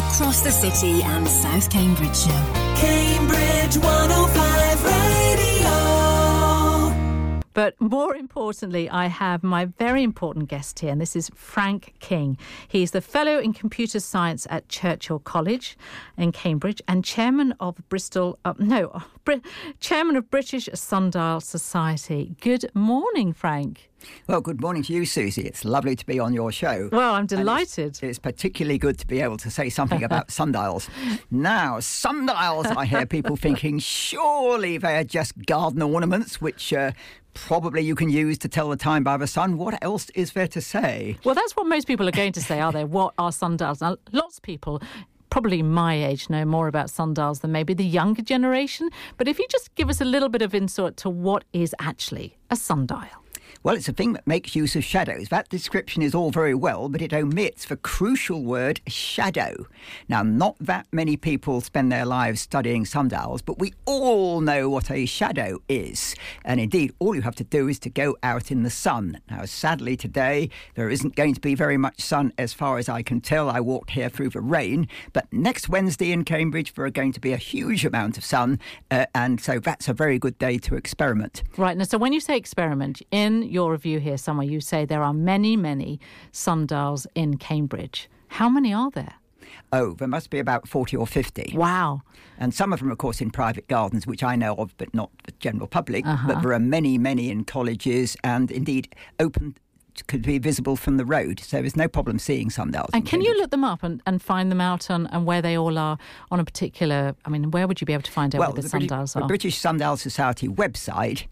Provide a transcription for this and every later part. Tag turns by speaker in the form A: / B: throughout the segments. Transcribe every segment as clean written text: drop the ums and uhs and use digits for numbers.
A: across the city and South Cambridgeshire.
B: Cambridge 105 Radio.
C: But more importantly, I have my very important guest here, and this is Frank King. He's the Fellow in Computer Science at Churchill College in Cambridge and Chairman of Chairman of British Sundial Society. Good morning, Frank.
D: Well, good morning to you, Susie. It's lovely to be on your show.
C: Well, I'm delighted.
D: It's particularly good to be able to say something about sundials. Now, sundials, I hear people thinking, surely they're just garden ornaments, which probably you can use to tell the time by the sun. What else is there to say?
C: Well, that's what most people are going to say, are they? What are sundials? Now, lots of people, probably my age, know more about sundials than maybe the younger generation. But if you just give us a little bit of insight to what is actually a sundial.
D: Well, it's a thing that makes use of shadows. That description is all very well, but it omits the crucial word shadow. Now, not that many people spend their lives studying sundials, but we all know what a shadow is. And indeed, all you have to do is to go out in the sun. Now, sadly today, there isn't going to be very much sun as far as I can tell. I walked here through the rain, but next Wednesday in Cambridge, there are going to be a huge amount of sun, and so that's a very good day to experiment.
C: Right. Now, so when you say experiment, in your review here somewhere, you say there are many, many sundials in Cambridge. How many are there?
D: Oh, there must be about 40 or 50.
C: Wow.
D: And some of them, of course, in private gardens, which I know of, but not the general public. But there are many, many in colleges and indeed open, could be visible from the road. So there's no problem seeing sundials.
C: And can you look them up and find them out and where they all are on a particular... I mean, where would you be able to find out where the sundials are?
D: The British Sundial Society website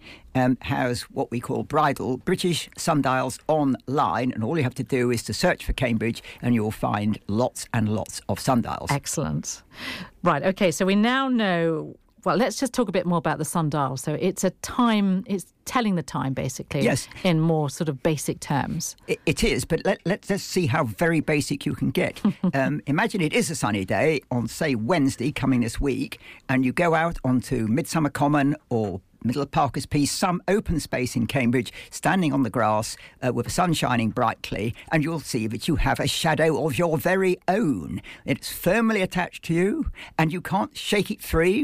D: has what we call British Sundials Online, and all you have to do is to search for Cambridge and you'll find lots and lots of sundials.
C: Excellent. Right, OK, so we now know... Well, let's just talk a bit more about the sundial. So it's it's telling the time, basically,
D: yes,
C: in more sort of basic terms.
D: It is, but let's see how very basic you can get. Imagine it is a sunny day on, say, Wednesday coming this week, and you go out onto Midsummer Common or Middle of Parker's Piece, some open space in Cambridge, standing on the grass with the sun shining brightly, and you'll see that you have a shadow of your very own. It's firmly attached to you, and you can't shake it free,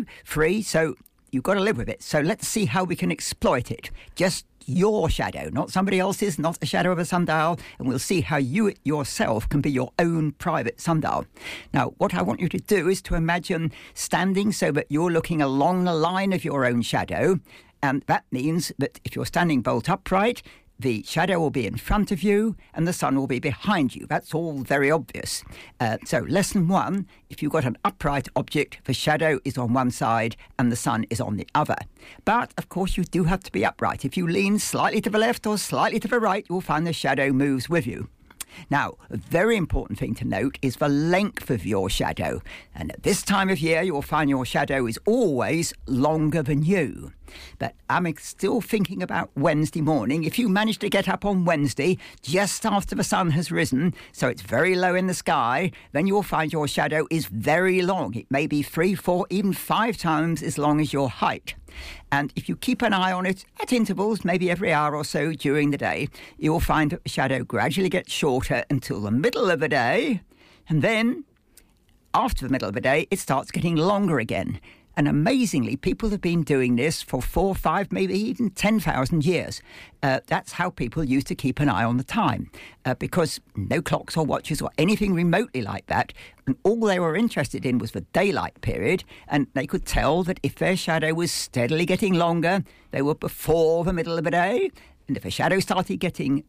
D: so you've got to live with it. So let's see how we can exploit it. Just your shadow, not somebody else's, not a shadow of a sundial, and we'll see how you yourself can be your own private sundial. Now, what I want you to do is to imagine standing so that you're looking along the line of your own shadow, and that means that if you're standing bolt upright, the shadow will be in front of you and the sun will be behind you. That's all very obvious. So lesson 1, if you've got an upright object, the shadow is on one side and the sun is on the other. But, of course, you do have to be upright. If you lean slightly to the left or slightly to the right, you'll find the shadow moves with you. Now, a very important thing to note is the length of your shadow. And at this time of year, you'll find your shadow is always longer than you. But I'm still thinking about Wednesday morning. If you manage to get up on Wednesday just after the sun has risen, so it's very low in the sky, then you'll find your shadow is very long. It may be 3, 4, even 5 times as long as your height. And if you keep an eye on it at intervals, maybe every hour or so during the day, you will find that the shadow gradually gets shorter until the middle of the day. And then, after the middle of the day, it starts getting longer again. And amazingly, people have been doing this for 4, 5, maybe even 10,000 years. That's how people used to keep an eye on the time, because no clocks or watches or anything remotely like that. And all they were interested in was the daylight period, and they could tell that if their shadow was steadily getting longer, they were before the middle of the day. And if a shadow started getting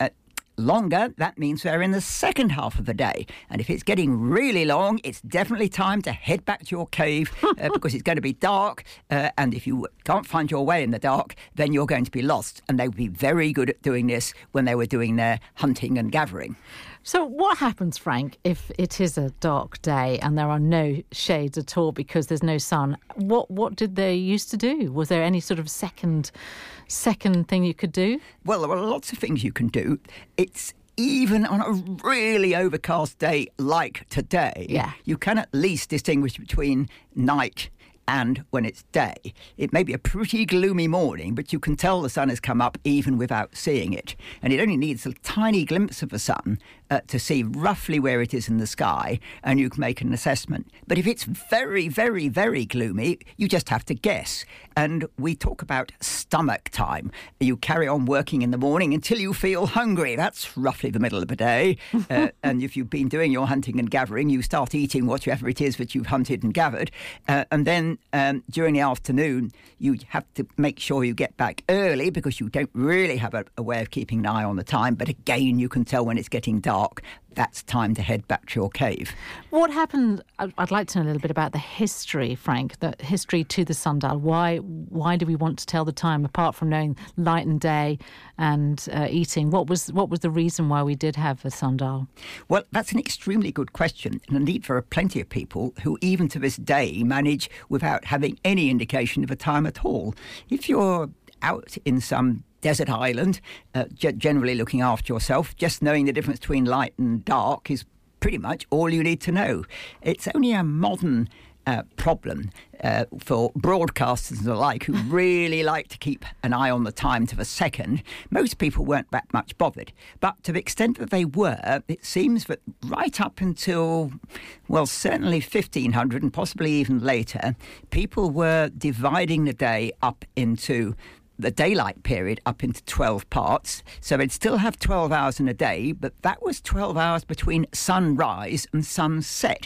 D: longer, that means they're in the second half of the day. And if it's getting really long, it's definitely time to head back to your cave because it's going to be dark. And if you can't find your way in the dark, then you're going to be lost. And they would be very good at doing this when they were doing their hunting and gathering.
C: So what happens, Frank, if it is a dark day and there are no shades at all because there's no sun? What did they used to do? Was there any sort of second thing you could do?
D: Well, there are lots of things you can do. It's even on a really overcast day like today, you can at least distinguish between night and when it's day. It may be a pretty gloomy morning, but you can tell the sun has come up even without seeing it. And it only needs a tiny glimpse of the sun to see roughly where it is in the sky, and you can make an assessment. But if it's very, very, very gloomy, you just have to guess. And we talk about stomach time. You carry on working in the morning until you feel hungry. That's roughly the middle of the day. And if you've been doing your hunting and gathering, you start eating whatever it is that you've hunted and gathered. And then during the afternoon, you have to make sure you get back early because you don't really have a way of keeping an eye on the time. But again, you can tell when it's getting dark. That's time to head back to your cave.
C: What happened? I'd like to know a little bit about the history, Frank, the history to the sundial. Why do we want to tell the time, apart from knowing light and day and eating? What was the reason why we did have a sundial?
D: Well, that's an extremely good question. And indeed, there are plenty of people who, even to this day, manage without having any indication of a time at all. If you're out in some desert island, generally looking after yourself, just knowing the difference between light and dark is pretty much all you need to know. It's only a modern problem for broadcasters and the like who really like to keep an eye on the time to the second. Most people weren't that much bothered. But to the extent that they were, it seems that right up until, well, certainly 1500 and possibly even later, people were dividing the day up into the daylight period up into 12 parts. So they'd still have 12 hours in a day, but that was 12 hours between sunrise and sunset.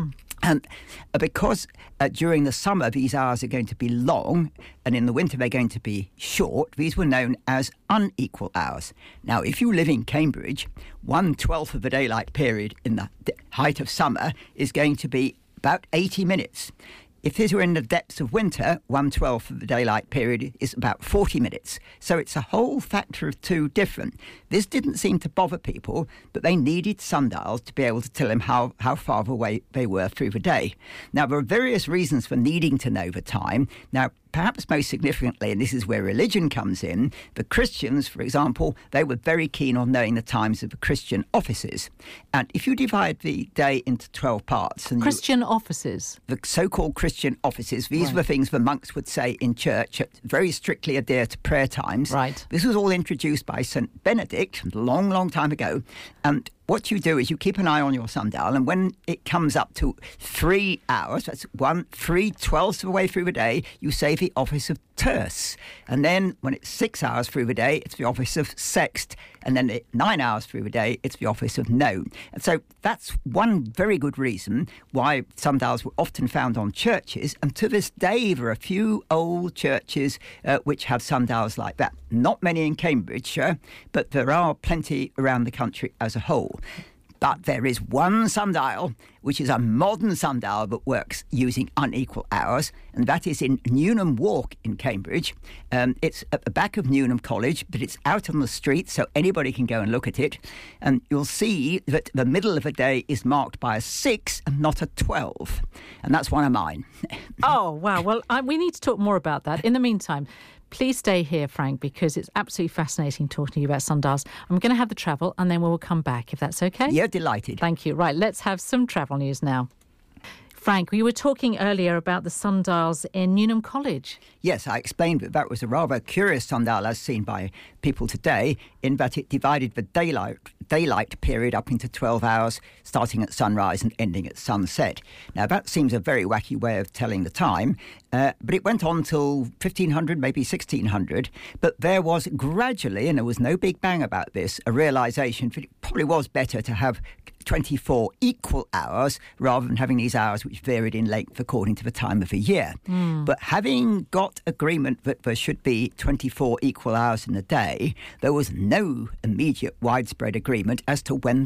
D: And because during the summer these hours are going to be long and in the winter they're going to be short, these were known as unequal hours. Now, if you live in Cambridge, 1/12 of the daylight period in the height of summer is going to be about 80 minutes. If these were in the depths of winter, 1/12 of the daylight period is about 40 minutes. So it's a whole factor of 2 different. This didn't seem to bother people, but they needed sundials to be able to tell them how far away they were through the day. Now, there are various reasons for needing to know the time. Now, perhaps most significantly, and this is where religion comes in, the Christians, for example, they were very keen on knowing the times of the Christian offices. And if you divide the day into 12 parts... and
C: Christian offices?
D: The so-called Christian offices, these were things the monks would say in church, very strictly adhere to prayer times.
C: Right.
D: This was all introduced by St. Benedict a long, long time ago. And what you do is you keep an eye on your sundial, and when it comes up to 3 hours, that's 3/12 of the way through the day, you say the office of terce. And then when it's 6 hours through the day, it's the office of sext. And then at 9 hours through the day, it's the office of none. And so that's one very good reason why sundials were often found on churches. And to this day, there are a few old churches which have sundials like that. Not many in Cambridgeshire, but there are plenty around the country as a whole. But there is one sundial, which is a modern sundial that works using unequal hours, and that is in Newnham Walk in Cambridge. It's at the back of Newnham College, but it's out on the street, so anybody can go and look at it. And you'll see that the middle of the day is marked by a 6 and not a 12. And that's one of mine.
C: Oh, wow. Well, we need to talk more about that. In the meantime, please stay here, Frank, because it's absolutely fascinating talking to you about sundials. I'm going to have the travel and then we'll come back, if that's okay.
D: Yeah, delighted.
C: Thank you. Right, let's have some travel news now. Frank, we were talking earlier about the sundials in Newnham College.
D: Yes, I explained that that was a rather curious sundial as seen by people today, in that it divided the daylight period up into 12 hours, starting at sunrise and ending at sunset. Now, that seems a very wacky way of telling the time, but it went on till 1500, maybe 1600. But there was gradually, and there was no big bang about this, a realisation that it probably was better to have 24 equal hours rather than having these hours which varied in length according to the time of the year. But having got agreement that there should be 24 equal hours in a day, there was no immediate widespread agreement as to when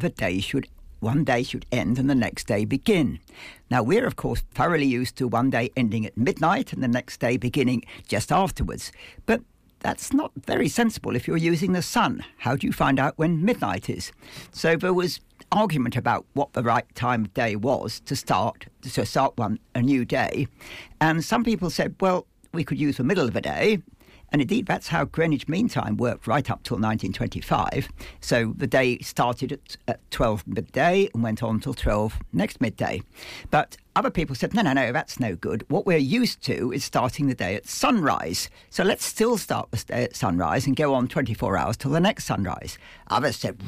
D: one day should end and the next day begin. Now, we're, of course, thoroughly used to one day ending at midnight and the next day beginning just afterwards. But that's not very sensible if you're using the sun. How do you find out when midnight is? So there was argument about what the right time of day was to start a new day. And some people said, well, we could use the middle of the day. And indeed, that's how Greenwich Mean Time worked right up till 1925. So the day started at 12 midday and went on till 12 next midday. But other people said, no, that's no good. What we're used to is starting the day at sunrise. So let's still start the day at sunrise and go on 24 hours till the next sunrise. Others said,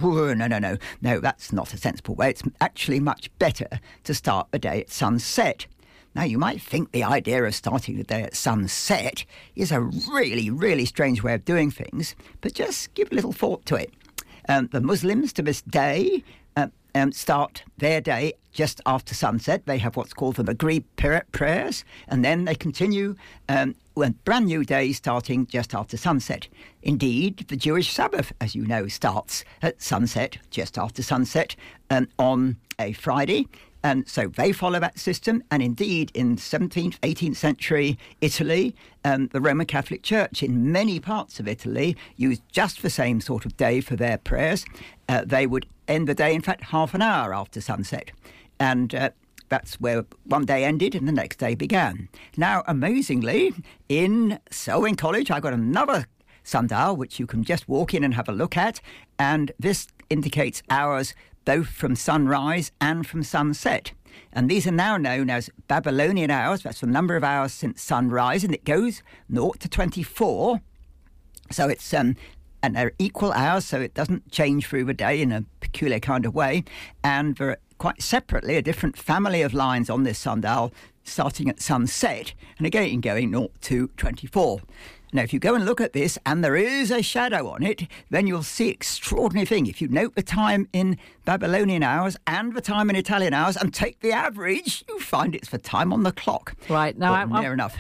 D: no, that's not a sensible way. It's actually much better to start the day at sunset. Now, you might think the idea of starting the day at sunset is a really, really strange way of doing things, but just give a little thought to it. The Muslims to this day start their day just after sunset. They have what's called the Maghrib prayers, and then they continue with brand new day starting just after sunset. Indeed, the Jewish Sabbath, as you know, starts at sunset, just after sunset, on a Friday. And so they follow that system. And indeed, in 17th, 18th century Italy, the Roman Catholic Church in many parts of Italy used just the same sort of day for their prayers. They would end the day, in fact, half an hour after sunset. And that's where one day ended and the next day began. Now, amazingly, in Selwyn College, I got another sundial, which you can just walk in and have a look at. And this indicates hours both from sunrise and from sunset. And these are now known as Babylonian hours. That's the number of hours since sunrise, and it goes 0 to 24. So it's and they're equal hours, so it doesn't change through the day in a peculiar kind of way. And there are quite separately a different family of lines on this sundial starting at sunset, and again going 0 to 24. Now, if you go and look at this and there is a shadow on it, then you'll see extraordinary thing. If you note the time in Babylonian hours and the time in Italian hours and take the average, you find it's the time on the clock.
C: Right. Now,
D: near enough.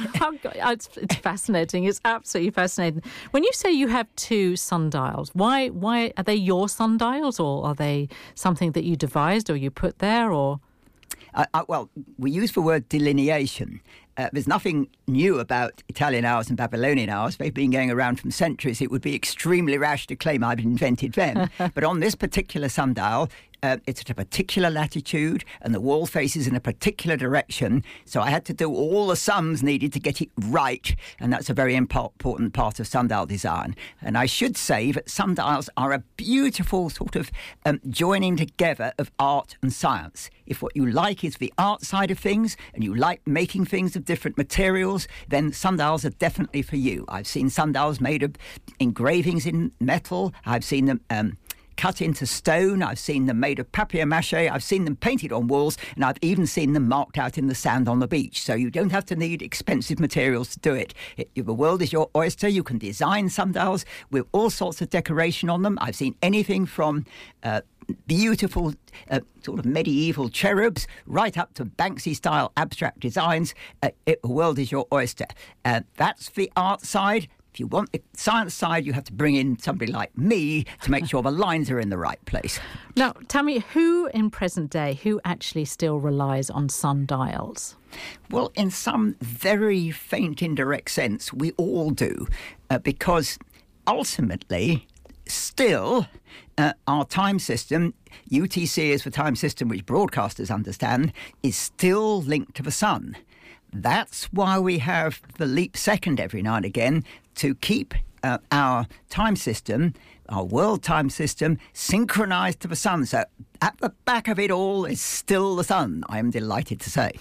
C: It's fascinating. It's absolutely fascinating. When you say you have two sundials, why are they your sundials, or are they something that you devised or you put there, or?
D: Well, we use the word delineation. There's nothing new about Italian hours and Babylonian hours. They've been going around from centuries. It would be extremely rash to claim I've invented them. But on this particular sundial, it's at a particular latitude and the wall faces in a particular direction. So I had to do all the sums needed to get it right. And that's a very important part of sundial design. And I should say that sundials are a beautiful sort of joining together of art and science. If what you like is the art side of things and you like making things of different materials, then sundials are definitely for you. I've seen sundials made of engravings in metal. I've seen them cut into stone. I've seen them made of papier-mâché. I've seen them painted on walls, and I've even seen them marked out in the sand on the beach. So you don't have to need expensive materials to do it. The world is your oyster. You can design sundials with all sorts of decoration on them. I've seen anything from beautiful sort of medieval cherubs right up to Banksy-style abstract designs. The world is your oyster. That's the art side. If you want the science side, you have to bring in somebody like me to make sure the lines are in the right place.
C: Now, tell me, who in present day, who actually still relies on sundials?
D: Well, in some very faint, indirect sense, we all do, because ultimately, still, our time system, UTC is the time system which broadcasters understand, is still linked to the sun. That's why we have the leap second every now and again to keep our time system, our world time system, synchronized to the sun. So at the back of it all is still the sun, I am delighted to say.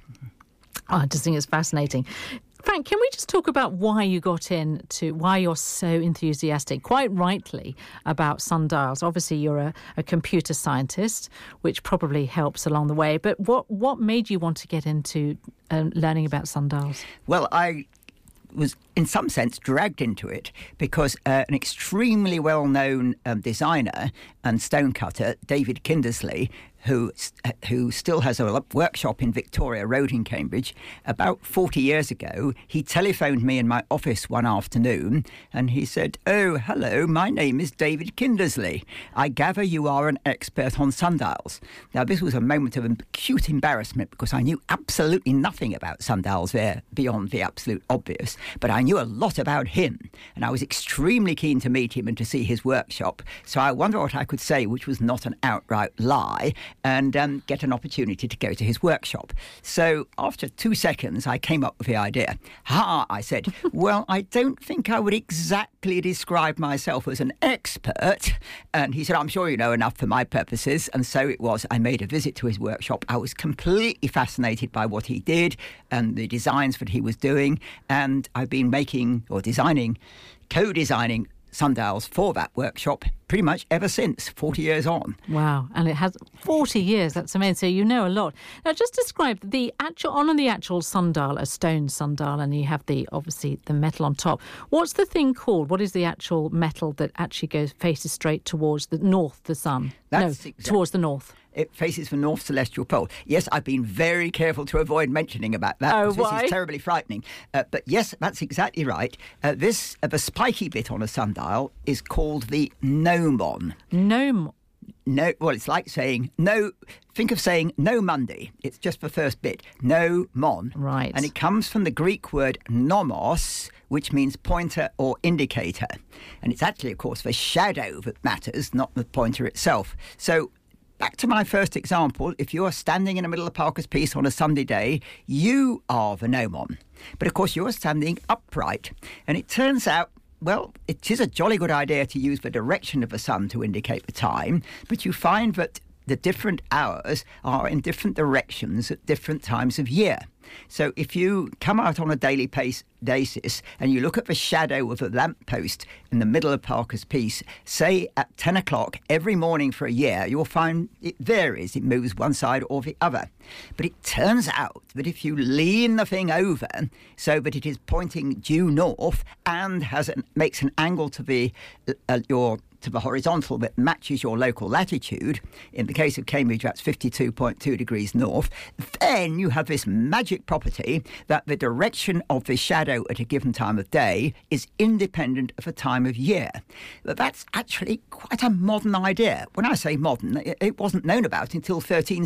C: I just think it's fascinating. Frank, can we just talk about why you got why you're so enthusiastic, quite rightly, about sundials? Obviously, you're a computer scientist, which probably helps along the way. But what made you want to get into learning about sundials?
D: Well, I was, in some sense, dragged into it because an extremely well-known designer and stonecutter, David Kindersley, who still has a workshop in Victoria Road in Cambridge, about 40 years ago, he telephoned me in my office one afternoon and he said, "Oh, hello, my name is David Kindersley. I gather you are an expert on sundials." Now, this was a moment of acute embarrassment because I knew absolutely nothing about sundials there beyond the absolute obvious, but I knew a lot about him and I was extremely keen to meet him and to see his workshop. So I wondered what I could say, which was not an outright lie. and get an opportunity to go to his workshop. So after 2 seconds, I came up with the idea. I said, well, I don't think I would exactly describe myself as an expert. And he said, I'm sure you know enough for my purposes. And so it was. I made a visit to his workshop. I was completely fascinated by what he did and the designs that he was doing. And I've been co-designing sundials for that workshop pretty much ever since, 40 years on.
C: Wow, and it has 40 years, that's amazing. So you know a lot. Now just describe the actual sundial, a stone sundial, and you have obviously the metal on top. What's the thing called? What is the actual metal that actually faces straight towards the north, the sun? Towards the north.
D: It faces the North Celestial Pole. Yes, I've been very careful to avoid mentioning about that.
C: Oh,
D: because
C: why?
D: This is terribly frightening. But yes, that's exactly right. The spiky bit on a sundial is called the gnomon.
C: Gnomon?
D: No, well, it's like saying no. Think of saying no Monday. It's just the first bit. No mon.
C: Right.
D: And it comes from the Greek word nomos, which means pointer or indicator. And it's actually, of course, the shadow that matters, not the pointer itself. So back to my first example, if you're standing in the middle of Parker's Piece on a Sunday day, you are the gnomon. But of course, you're standing upright. And it turns out, well, it is a jolly good idea to use the direction of the sun to indicate the time, but you find that the different hours are in different directions at different times of year. So if you come out on a daily basis and you look at the shadow of a lamppost in the middle of Parker's Piece, say at 10 o'clock every morning for a year, you'll find it varies. It moves one side or the other. But it turns out that if you lean the thing over so that it is pointing due north and makes an angle to the horizontal that matches your local latitude, in the case of Cambridge that's 52.2 degrees north, then you have this magic property that the direction of the shadow at a given time of day is independent of the time of year. But that's actually quite a modern idea. When I say modern, it wasn't known about until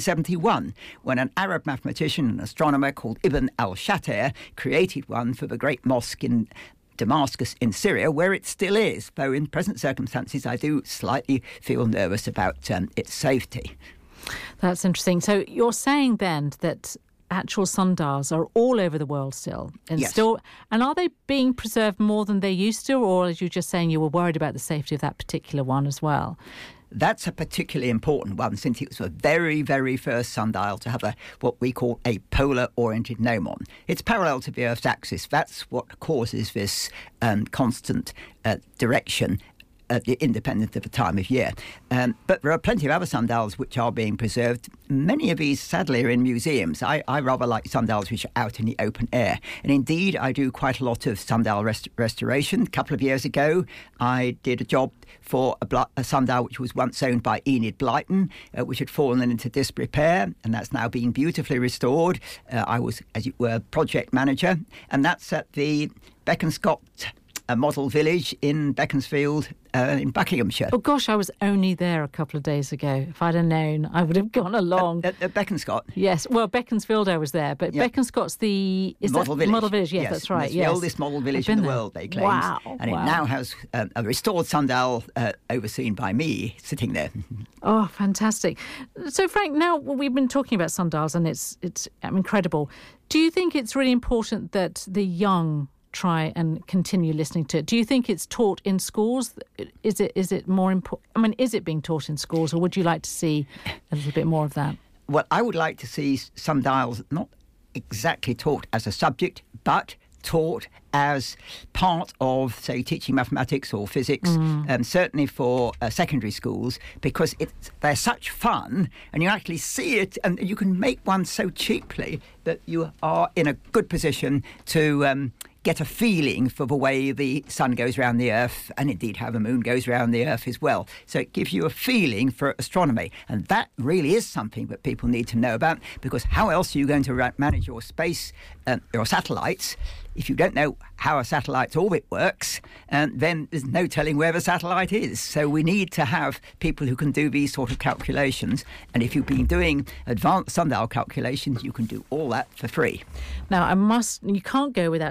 D: 1371, when an Arab mathematician and astronomer called Ibn al-Shatir created one for the great mosque in Damascus in Syria, where it still is, though in present circumstances I do slightly feel nervous about its safety.
C: That's interesting. So you're saying then that actual sundials are all over the world still? And
D: yes.
C: And are they being preserved more than they used to, or as you were just saying, you were worried about the safety of that particular one as well?
D: That's a particularly important one, since it was the very, very first sundial to have what we call a polar-oriented gnomon. It's parallel to the Earth's axis. That's what causes this constant direction, independent of the time of year. But there are plenty of other sundials which are being preserved. Many of these, sadly, are in museums. I rather like sundials which are out in the open air. And indeed, I do quite a lot of sundial restoration. A couple of years ago, I did a job for a sundial which was once owned by Enid Blyton, which had fallen into disrepair, and that's now been beautifully restored. I was, as it were, project manager, and that's at the Beaconscott model village in Beaconsfield in Buckinghamshire.
C: Oh gosh, I was only there a couple of days ago. If I'd have known, I would have gone along.
D: At Beaconscott?
C: Yes, well, Beaconsfield I was there, but yeah. Beaconscott's
D: model village.
C: Model village, yes, that's right.
D: It's the oldest model village in the world, they claim.
C: Wow.
D: And it now has a restored sundial overseen by me sitting there.
C: Oh, fantastic. So Frank, now we've been talking about sundials and it's incredible. Do you think it's really important that the young try and continue listening to it? Do you think it's taught in schools? Is it more important? I mean, is it being taught in schools, or would you like to see a little bit more of that?
D: Well, I would like to see sundials not exactly taught as a subject, but taught as part of, say, teaching mathematics or physics, certainly for secondary schools, because they're such fun, and you actually see it, and you can make one so cheaply that you are in a good position to get a feeling for the way the sun goes around the Earth, and indeed how the moon goes around the Earth as well. So it gives you a feeling for astronomy, and that really is something that people need to know about, because how else are you going to manage your space, your satellites, if you don't know how a satellite's orbit works, then there's no telling where the satellite is. So we need to have people who can do these sort of calculations. And if you've been doing advanced sundial calculations, you can do all that for free.
C: Now, you can't go without telling us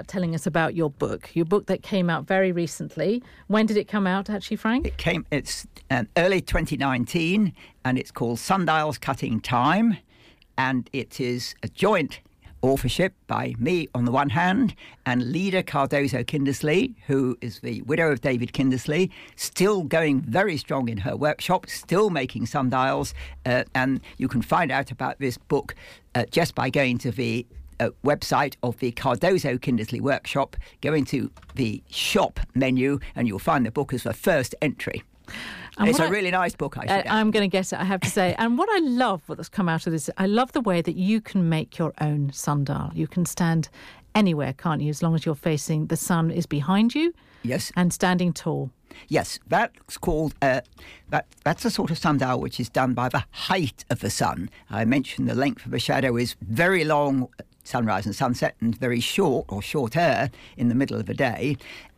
C: about your book that came out very recently. When did it come out, actually, Frank?
D: It's early 2019, and it's called Sundials Cutting Time, and it is a joint authorship by me on the one hand and Leda Cardozo Kindersley, who is the widow of David Kindersley, still going very strong in her workshop, still making sundials, and you can find out about this book just by going to the website of the Cardozo Kindersley workshop, go into the shop menu, and you'll find the book as the first entry. And it's a really nice book, I should add.
C: I'm going to get it, I have to say. And what I love, what's come out of this, I love the way that you can make your own sundial. You can stand anywhere, can't you, as long as you're facing the sun is behind you.
D: Yes.
C: And standing tall.
D: Yes, that's called, that's a sort of sundial which is done by the height of the sun. I mentioned the length of the shadow is very long sunrise and sunset and very short or shorter in the middle of the day,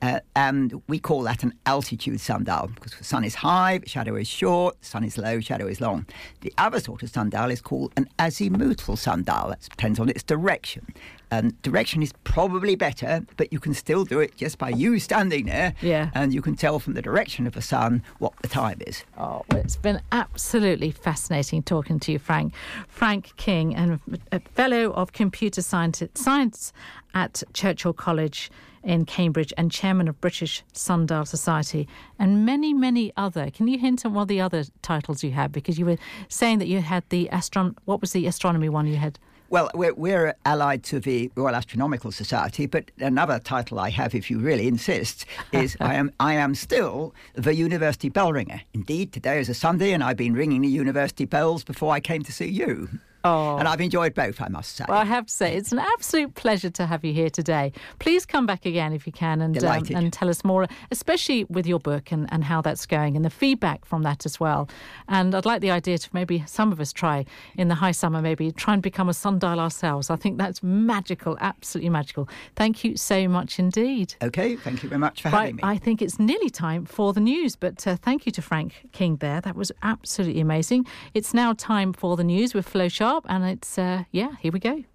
D: and we call that an altitude sundial because the sun is high, the shadow is short, the sun is low, shadow is long. The other sort of sundial is called an azimuthal sundial. That depends on its direction. Direction is probably better, but you can still do it just by you standing there, and you can tell from the direction of the sun what the time is.
C: Oh, well, it's been absolutely fascinating talking to you, Frank. Frank King, and a Fellow of Computer Science at Churchill College in Cambridge and Chairman of British Sundial Society, and many, many other. Can you hint at what the other titles you had? Because you were saying that you had what was the astronomy one you had?
D: Well, we're allied to the Royal Astronomical Society, but another title I have, if you really insist, is I am still the University bell ringer. Indeed, today is a Sunday, and I've been ringing the university bells before I came to see you.
C: Oh.
D: And I've enjoyed both, I must say.
C: Well, I have to say, it's an absolute pleasure to have you here today. Please come back again if you can and tell us more, especially with your book and how that's going and the feedback from that as well. And I'd like the idea to maybe some of us try in the high summer, maybe try and become a sundial ourselves. I think that's magical, absolutely magical. Thank you so much indeed.
D: OK, thank you very much for having me.
C: I think it's nearly time for the news, but thank you to Frank King there. That was absolutely amazing. It's now time for the news with Flo Sharp. And it's, here we go.